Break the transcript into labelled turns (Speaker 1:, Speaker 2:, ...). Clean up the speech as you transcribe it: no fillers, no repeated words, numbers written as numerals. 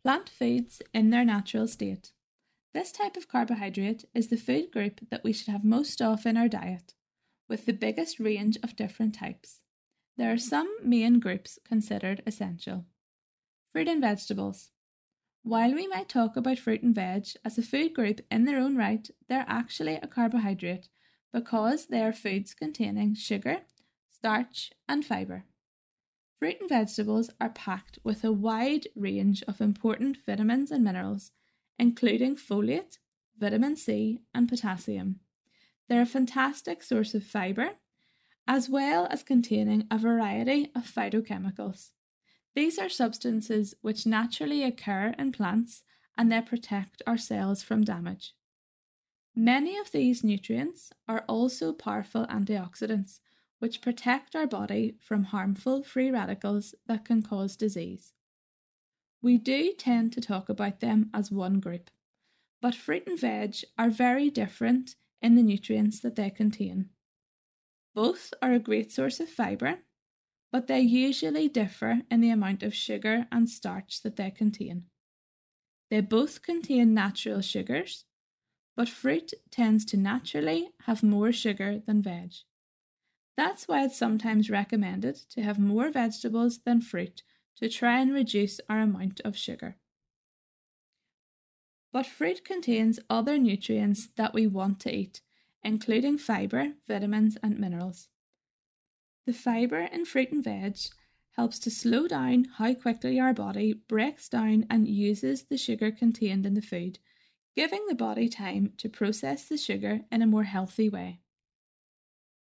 Speaker 1: Plant foods in their natural state. This type of carbohydrate is the food group that we should have most of in our diet, with the biggest range of different types. There are some main groups considered essential. Fruit and vegetables. While we might talk about fruit and veg as a food group in their own right, they're actually a carbohydrate because they are foods containing sugar, starch, and fibre. Fruit and vegetables are packed with a wide range of important vitamins and minerals, including folate, vitamin C, and potassium. They're a fantastic source of fibre, as well as containing a variety of phytochemicals. These are substances which naturally occur in plants and they protect our cells from damage. Many of these nutrients are also powerful antioxidants, which protect our body from harmful free radicals that can cause disease. We do tend to talk about them as one group, but fruit and veg are very different in the nutrients that they contain. Both are a great source of fibre, but they usually differ in the amount of sugar and starch that they contain. They both contain natural sugars, but fruit tends to naturally have more sugar than veg. That's why it's sometimes recommended to have more vegetables than fruit to try and reduce our amount of sugar. But fruit contains other nutrients that we want to eat, including fibre, vitamins, and minerals. The fibre in fruit and veg helps to slow down how quickly our body breaks down and uses the sugar contained in the food, giving the body time to process the sugar in a more healthy way.